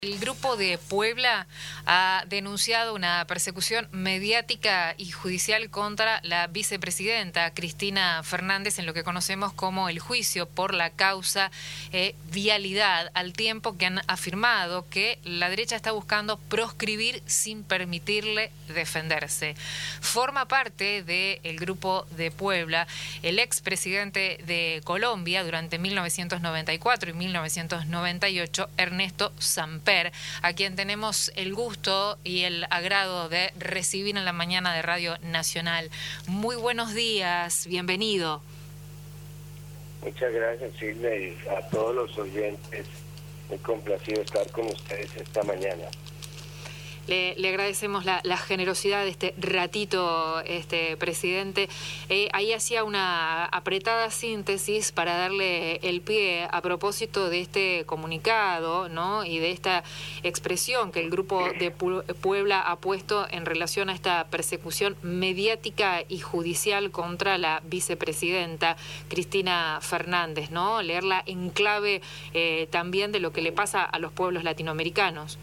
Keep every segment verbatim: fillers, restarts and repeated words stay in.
El Grupo de Puebla ha denunciado una persecución mediática y judicial contra la vicepresidenta Cristina Fernández en lo que conocemos como el juicio por la causa eh, vialidad, al tiempo que han afirmado que la derecha está buscando proscribir sin permitirle defenderse. Forma parte del Grupo de Puebla el expresidente de Colombia durante mil novecientos noventa y cuatro y mil novecientos noventa y ocho, Ernesto Samper, a quien tenemos el gusto y el agrado de recibir en la mañana de Radio Nacional. Muy buenos días, bienvenido. Muchas gracias, Silvia, y a todos los oyentes. Muy complacido estar con ustedes esta mañana. Le, le agradecemos la, la generosidad de este ratito, este presidente. Eh, ahí hacía una apretada síntesis para darle el pie a propósito de este comunicado, ¿no? Y de esta expresión que el Grupo de Puebla ha puesto en relación a esta persecución mediática y judicial contra la vicepresidenta Cristina Fernández, ¿no? Leerla en clave eh, también de lo que le pasa a los pueblos latinoamericanos.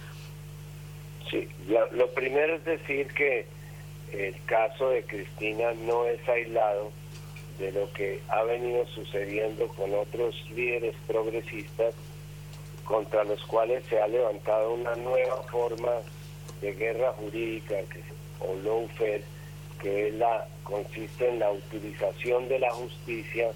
Sí, lo, lo primero es decir que el caso de Cristina no es aislado de lo que ha venido sucediendo con otros líderes progresistas contra los cuales se ha levantado una nueva forma de guerra jurídica que, o lawfare, que es la, consiste en la utilización de la justicia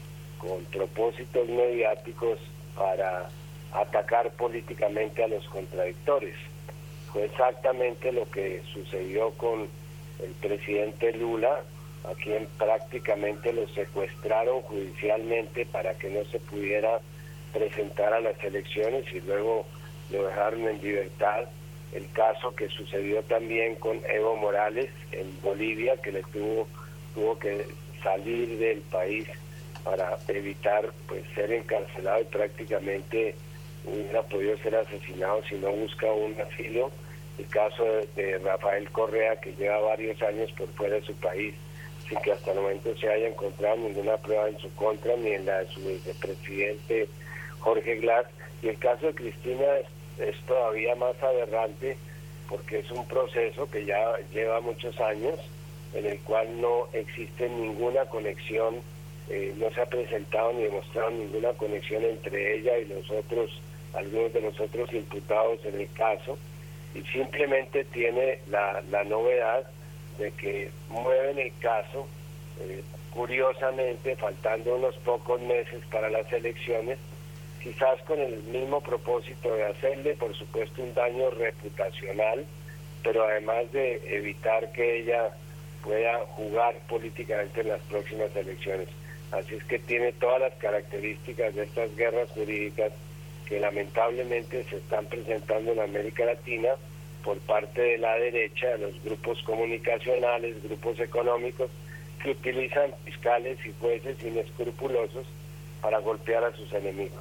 con propósitos mediáticos para atacar políticamente a los contradictores. Fue exactamente lo que sucedió con el presidente Lula, a quien prácticamente lo secuestraron judicialmente para que no se pudiera presentar a las elecciones y luego lo dejaron en libertad. El caso que sucedió también con Evo Morales en Bolivia, que le tuvo, tuvo que salir del país para evitar pues ser encarcelado y prácticamente hubiera podido ser asesinado si no busca un asilo. El caso de, de Rafael Correa, que lleva varios años por fuera de su país sin que hasta el momento se haya encontrado ninguna prueba en su contra, ni en la de su vicepresidente Jorge Glass. Y el caso de Cristina es, es todavía más aberrante porque es un proceso que ya lleva muchos años, en el cual no existe ninguna conexión, eh, no se ha presentado ni demostrado ninguna conexión entre ella y los otros, algunos de los otros imputados en el caso, y simplemente tiene la, la novedad de que mueven el caso, eh, curiosamente, faltando unos pocos meses para las elecciones, quizás con el mismo propósito de hacerle, por supuesto, un daño reputacional, pero además de evitar que ella pueda jugar políticamente en las próximas elecciones. Así es que tiene todas las características de estas guerras jurídicas que lamentablemente se están presentando en América Latina por parte de la derecha, de los grupos comunicacionales, grupos económicos, que utilizan fiscales y jueces inescrupulosos para golpear a sus enemigos.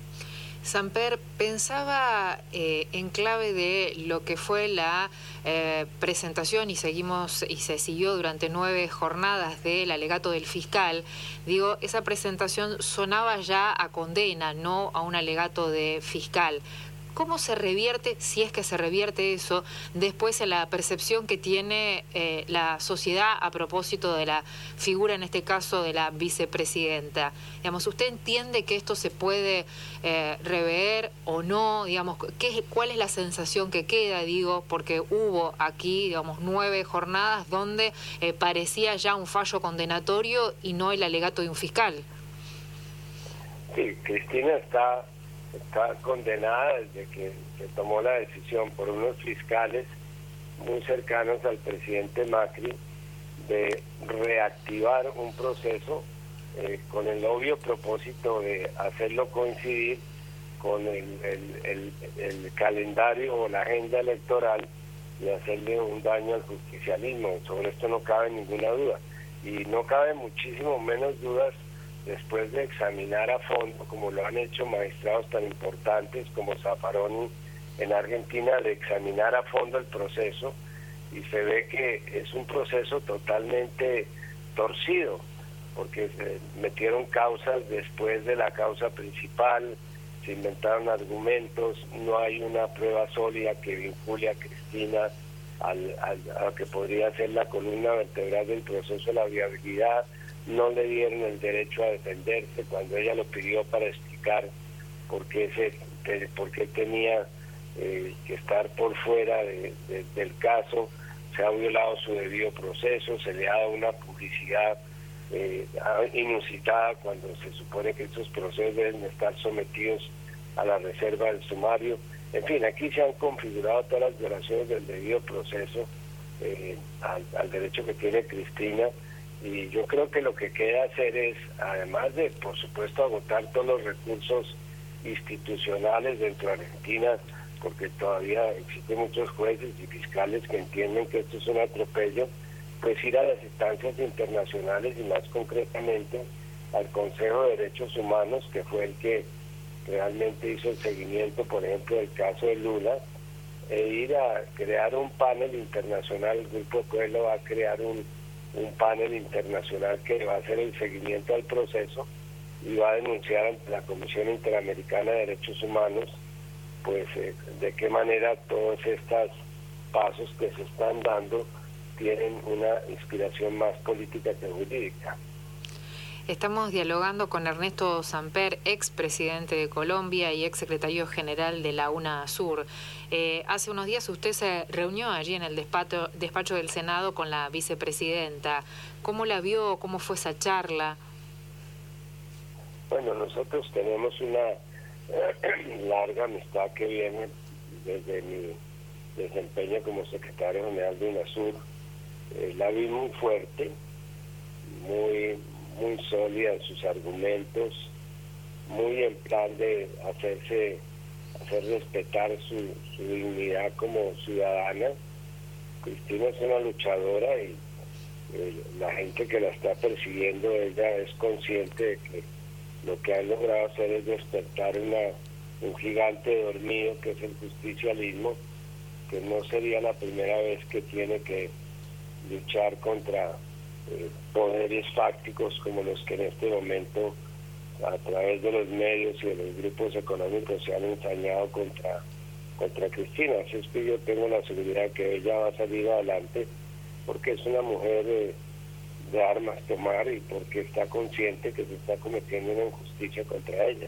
Samper, pensaba eh, en clave de lo que fue la eh, presentación y seguimos y se siguió durante nueve jornadas del alegato del fiscal. Digo, esa presentación sonaba ya a condena, no a un alegato de fiscal. ¿Cómo se revierte, si es que se revierte eso, después en la percepción que tiene eh, la sociedad a propósito de la figura, en este caso, de la vicepresidenta? Digamos, ¿usted entiende que esto se puede eh, rever o no? Digamos, ¿qué, ¿cuál es la sensación que queda? Digo, porque hubo aquí, digamos, nueve jornadas donde eh, parecía ya un fallo condenatorio y no el alegato de un fiscal. Sí, Cristina está... está condenada desde que se tomó la decisión por unos fiscales muy cercanos al presidente Macri de reactivar un proceso eh, con el obvio propósito de hacerlo coincidir con el, el, el, el calendario o la agenda electoral y hacerle un daño al justicialismo. Sobre esto no cabe ninguna duda. Y no cabe muchísimo menos dudas después de examinar a fondo, como lo han hecho magistrados tan importantes como Zaffaroni en Argentina, de examinar a fondo el proceso, y se ve que es un proceso totalmente torcido, porque se metieron causas después de la causa principal, se inventaron argumentos, no hay una prueba sólida que vincule a Cristina al, al, a lo que podría ser la columna vertebral del proceso de la viabilidad, no le dieron el derecho a defenderse cuando ella lo pidió para explicar por qué, se, por qué tenía eh, que estar por fuera de, de, del caso. Se ha violado su debido proceso, se le ha dado una publicidad eh, inusitada cuando se supone que estos procesos deben estar sometidos a la reserva del sumario. En fin, aquí se han configurado todas las violaciones del debido proceso eh, al, al derecho que tiene Cristina, y yo creo que lo que queda hacer es, además de, por supuesto, agotar todos los recursos institucionales dentro de Argentina, porque todavía existen muchos jueces y fiscales que entienden que esto es un atropello, pues ir a las instancias internacionales y más concretamente al Consejo de Derechos Humanos, que fue el que realmente hizo el seguimiento, por ejemplo, del caso de Lula, e ir a crear un panel internacional. El Grupo Pueblo va a crear un, un panel internacional que va a hacer el seguimiento al proceso y va a denunciar ante la Comisión Interamericana de Derechos Humanos pues eh, de qué manera todos estos pasos que se están dando tienen una inspiración más política que jurídica. Estamos dialogando con Ernesto Samper, expresidente de Colombia y exsecretario general de la UNASUR. Eh, hace unos días usted se reunió allí en el despacho, despacho del Senado con la vicepresidenta. ¿Cómo la vio? ¿Cómo fue esa charla? Bueno, nosotros tenemos una larga amistad que viene desde mi desempeño como secretario general de UNASUR. Eh, la vi muy fuerte, muy muy sólida en sus argumentos, muy en plan de hacerse hacer respetar su, su dignidad como ciudadana. Cristina es una luchadora y eh, la gente que la está persiguiendo, ella es consciente de que lo que han logrado hacer es despertar una, un gigante dormido que es el justicialismo, que no sería la primera vez que tiene que luchar contra eh, poderes fácticos como los que en este momento a través de los medios y de los grupos económicos se han ensañado contra, contra Cristina. Así es que yo tengo la seguridad que ella va a salir adelante porque es una mujer de, de armas tomar y porque está consciente que se está cometiendo una injusticia contra ella.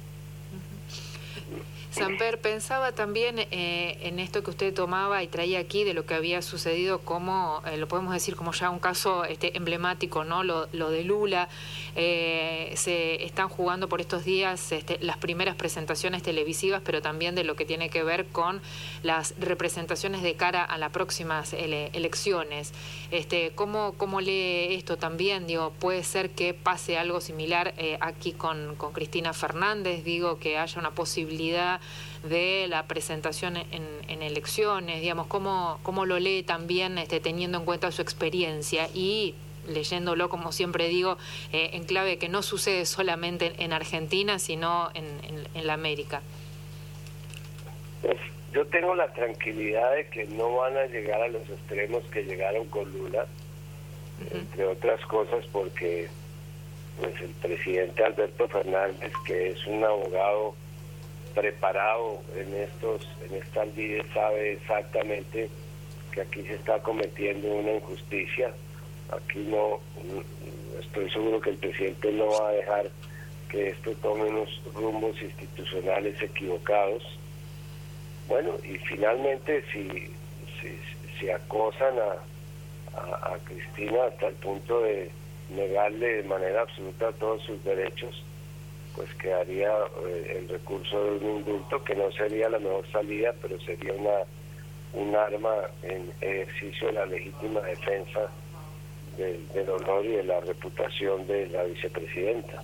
Samper, pensaba también eh, en esto que usted tomaba y traía aquí de lo que había sucedido como, eh, lo podemos decir como ya un caso este, emblemático, ¿no? Lo, lo de Lula. Eh, se están jugando por estos días este, las primeras presentaciones televisivas, pero también de lo que tiene que ver con las representaciones de cara a las próximas ele elecciones. Este, ¿cómo, ¿Cómo lee esto también? Digo, ¿puede ser que pase algo similar eh, aquí con, con Cristina Fernández? Digo, que haya una posibilidad de la presentación en, en elecciones, digamos, ¿cómo, cómo lo lee también este, teniendo en cuenta su experiencia y leyéndolo, como siempre digo, eh, en clave que no sucede solamente en, en Argentina, sino en, en, en la América? Pues yo tengo la tranquilidad de que no van a llegar a los extremos que llegaron con Lula, uh-huh. entre otras cosas porque pues el presidente Alberto Fernández, que es un abogado preparado en estos en estas lides, sabe exactamente que aquí se está cometiendo una injusticia. Aquí no, estoy seguro que el presidente no va a dejar que esto tome unos rumbos institucionales equivocados. Bueno, y finalmente si, si, si acosan a, a, a Cristina hasta el punto de negarle de manera absoluta todos sus derechos, pues quedaría eh, el recurso de un indulto, que no sería la mejor salida, pero sería una un arma en ejercicio de la legítima defensa del, del honor y de la reputación de la vicepresidenta.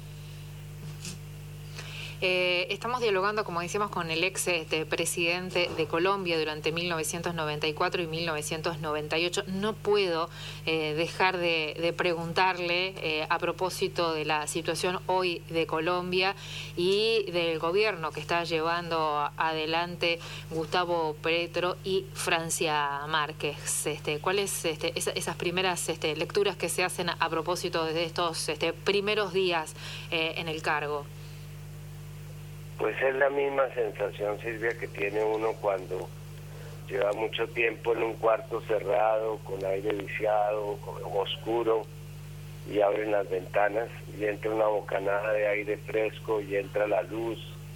Eh, estamos dialogando, como decíamos, con el ex este, presidente de Colombia durante mil novecientos noventa y cuatro y mil novecientos noventa y ocho. No puedo eh, dejar de, de preguntarle eh, a propósito de la situación hoy de Colombia y del gobierno que está llevando adelante Gustavo Petro y Francia Márquez. Este, ¿Cuáles este, esas, esas primeras este, lecturas que se hacen a propósito de estos este, primeros días eh, en el cargo? Pues es la misma sensación, Silvia, que tiene uno cuando lleva mucho tiempo en un cuarto cerrado, con aire viciado, oscuro, y abren las ventanas y entra una bocanada de aire fresco y entra la luz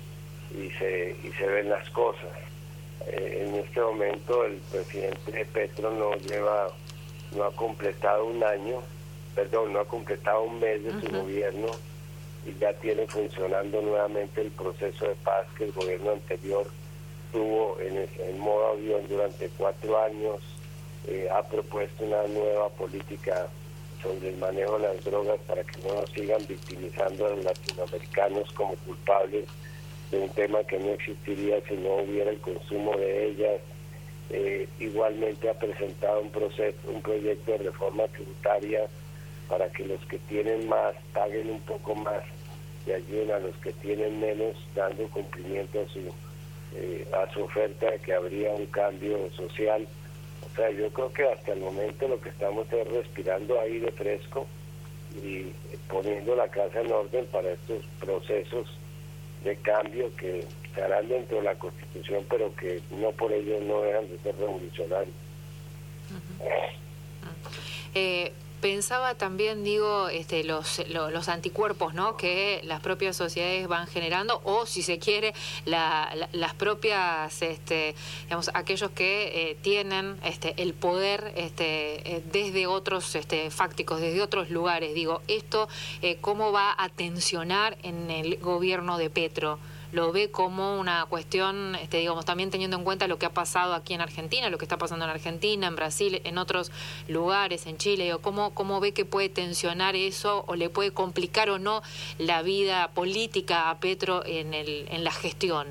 y se, y se ven las cosas. Eh, en este momento el presidente Petro no lleva, no ha completado un año, perdón, no ha completado un mes de su uh-huh. gobierno, y ya tiene funcionando nuevamente el proceso de paz que el gobierno anterior tuvo en, el, en modo avión durante cuatro años. Eh, ha propuesto una nueva política sobre el manejo de las drogas para que no nos sigan victimizando a los latinoamericanos como culpables de un tema que no existiría si no hubiera el consumo de ellas. Eh, igualmente ha presentado un proceso, un proyecto de reforma tributaria para que los que tienen más paguen un poco más y ayuden a los que tienen menos, dando cumplimiento a su eh, a su oferta de que habría un cambio social. O sea, yo creo que hasta el momento lo que estamos es respirando aire fresco y poniendo la casa en orden para estos procesos de cambio que se harán dentro de la Constitución, pero que no por ello no dejan de ser revolucionarios. Uh-huh. Uh-huh. Eh... Pensaba también, digo, este, los, los, los anticuerpos, ¿no?, que las propias sociedades van generando, o si se quiere, la, la, las propias, este, digamos, aquellos que eh, tienen este, el poder este, eh, desde otros este, fácticos, desde otros lugares. Digo, esto, eh, ¿cómo va a tensionar en el gobierno de Petro? ¿Lo ve como una cuestión, este, digamos, también teniendo en cuenta lo que ha pasado aquí en Argentina, lo que está pasando en Argentina, en Brasil, en otros lugares, en Chile? Digo, ¿cómo, cómo ve que puede tensionar eso o le puede complicar o no la vida política a Petro en, el, en la gestión?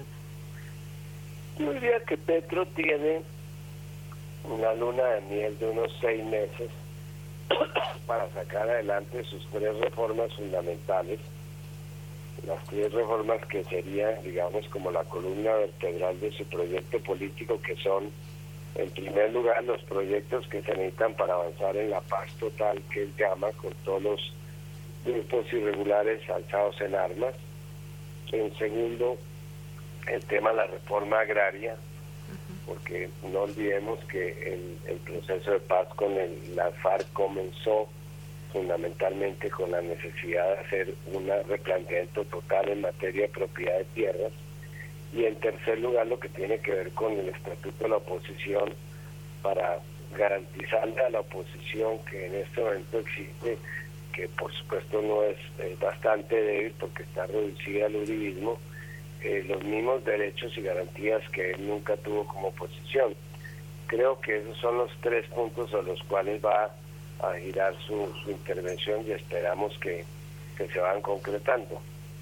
Yo diría que Petro tiene una luna de miel de unos seis meses para sacar adelante sus tres reformas fundamentales. Las tres reformas que serían, digamos, como la columna vertebral de su proyecto político, que son, en primer lugar, los proyectos que se necesitan para avanzar en la paz total, que él llama, con todos los grupos irregulares alzados en armas. En segundo, el tema de la reforma agraria, porque no olvidemos que el, el proceso de paz con el, la FARC comenzó fundamentalmente con la necesidad de hacer un replanteamiento total en materia de propiedad de tierras. Y en tercer lugar, lo que tiene que ver con el estatuto de la oposición, para garantizarle a la oposición, que en este momento existe, que por supuesto no es, es bastante débil porque está reducida al uribismo, eh, los mismos derechos y garantías que él nunca tuvo como oposición. Creo que esos son los tres puntos a los cuales va a girar su, su intervención, y esperamos que, que se van concretando.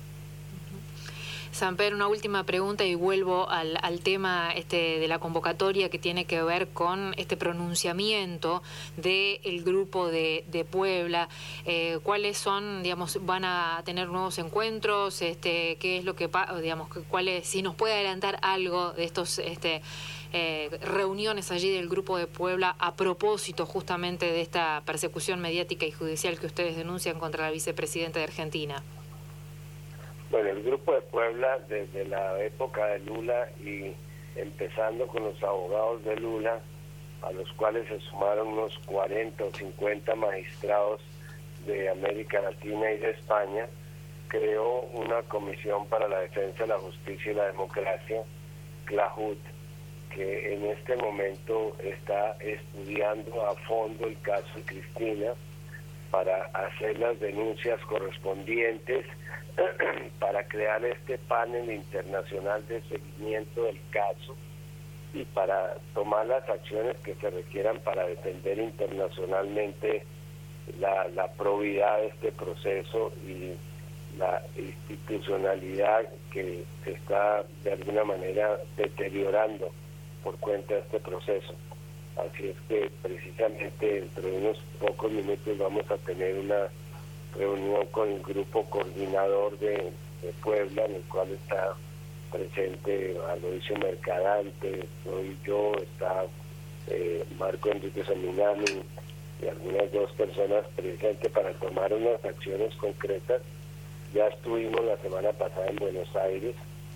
Samper, una última pregunta y vuelvo al, al tema este de la convocatoria, que tiene que ver con este pronunciamiento del grupo de, de Puebla. Eh, ¿Cuáles son, digamos, van a tener nuevos encuentros? Este, ¿qué es lo que, digamos, cuáles, si nos puede adelantar algo de estos este Eh, reuniones allí del Grupo de Puebla a propósito justamente de esta persecución mediática y judicial que ustedes denuncian contra la vicepresidenta de Argentina? Bueno, el Grupo de Puebla, desde la época de Lula y empezando con los abogados de Lula, a los cuales se sumaron unos cuarenta o cincuenta magistrados de América Latina y de España, creó una comisión para la defensa de la justicia y la democracia, CLAJUT, que en este momento está estudiando a fondo el caso de Cristina para hacer las denuncias correspondientes, para crear este panel internacional de seguimiento del caso y para tomar las acciones que se requieran para defender internacionalmente la, la probidad de este proceso y la institucionalidad que se está de alguna manera deteriorando por cuenta de este proceso. Así es que precisamente dentro de unos pocos minutos vamos a tener una reunión con el grupo coordinador de, de Puebla, en el cual está presente Aloisio Mercadante, soy yo, está eh, Marco Enrique Saminami y algunas dos personas presentes para tomar unas acciones concretas. Ya estuvimos la semana pasada en Buenos Aires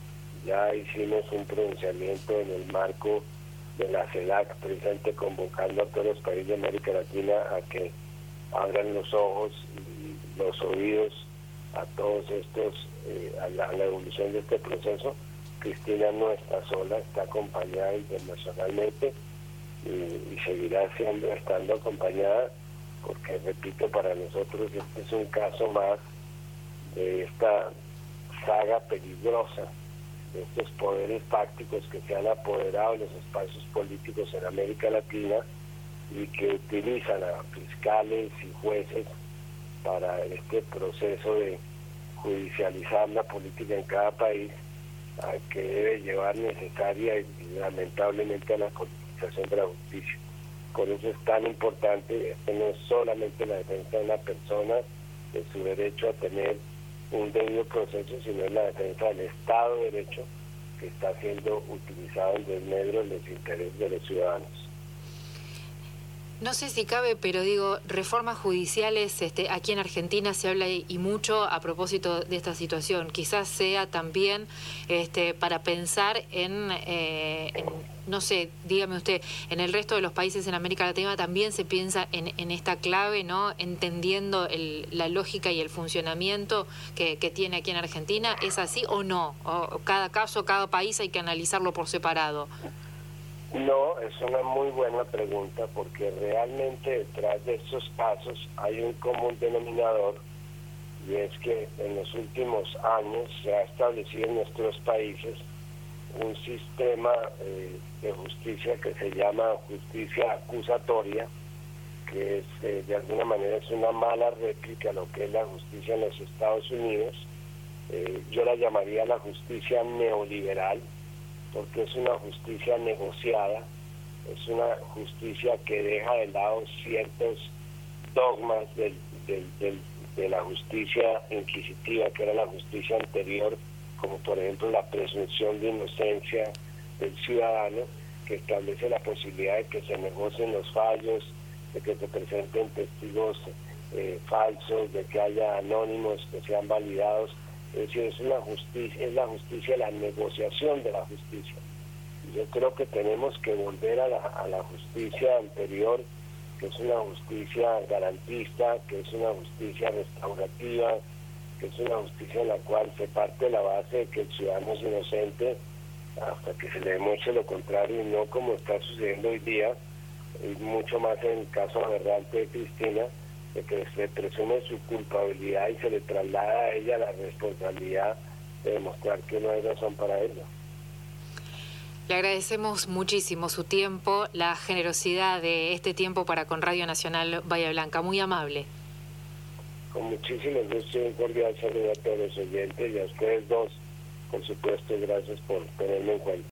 Ya hicimos un pronunciamiento en el marco de la CELAC, precisamente convocando a todos los países de América Latina a que abran los ojos y los oídos a todos estos, eh, a, la, a la evolución de este proceso. Cristina no está sola, está acompañada internacionalmente y, y seguirá siendo, estando acompañada, porque repito, para nosotros este es un caso más de esta saga peligrosa de estos poderes fácticos que se han apoderado de los espacios políticos en América Latina y que utilizan a fiscales y jueces para este proceso de judicializar la política en cada país, que debe llevar necesaria y lamentablemente a la politización de la justicia. Por eso es tan importante, esto no es solamente la defensa de una persona, de su derecho a tener un debido proceso, sino es la defensa del Estado de Derecho que está siendo utilizado en desmedro de los intereses de los ciudadanos. No sé si cabe, pero digo, reformas judiciales, este, aquí en Argentina se habla y, y mucho a propósito de esta situación. Quizás sea también este, para pensar en, eh, en, no sé, dígame usted, en el resto de los países en América Latina también se piensa en, en esta clave, ¿no? Entendiendo el, la lógica y el funcionamiento que, que tiene aquí en Argentina. ¿Es así o no? ¿O cada caso, cada país hay que analizarlo por separado? No, es una muy buena pregunta, porque realmente detrás de estos casos hay un común denominador, y es que en los últimos años se ha establecido en nuestros países un sistema eh, de justicia que se llama justicia acusatoria, que es eh, de alguna manera es una mala réplica a lo que es la justicia en los Estados Unidos. Eh, yo la llamaría la justicia neoliberal, porque es una justicia negociada, es una justicia que deja de lado ciertos dogmas del, del, del, de la justicia inquisitiva, que era la justicia anterior, como por ejemplo la presunción de inocencia del ciudadano, que establece la posibilidad de que se negocien los fallos, de que se presenten testigos eh, falsos, de que haya anónimos que sean validados. Es decir, es una justicia, es la justicia, la negociación de la justicia. Yo creo que tenemos que volver a la, a la justicia anterior, que es una justicia garantista, que es una justicia restaurativa, que es una justicia en la cual se parte de la base de que el ciudadano es inocente hasta que se le demuestre lo contrario, y no como está sucediendo hoy día, y mucho más en el caso aberrante de Cristina, de que se presume su culpabilidad y se le traslada a ella la responsabilidad de demostrar que no hay razón para ello. Le agradecemos muchísimo su tiempo, la generosidad de este tiempo para con Radio Nacional Bahía Blanca. Muy amable. Con muchísimo gusto y un cordial saludo a todos los oyentes y a ustedes dos, por supuesto, gracias por tenerme en cuenta.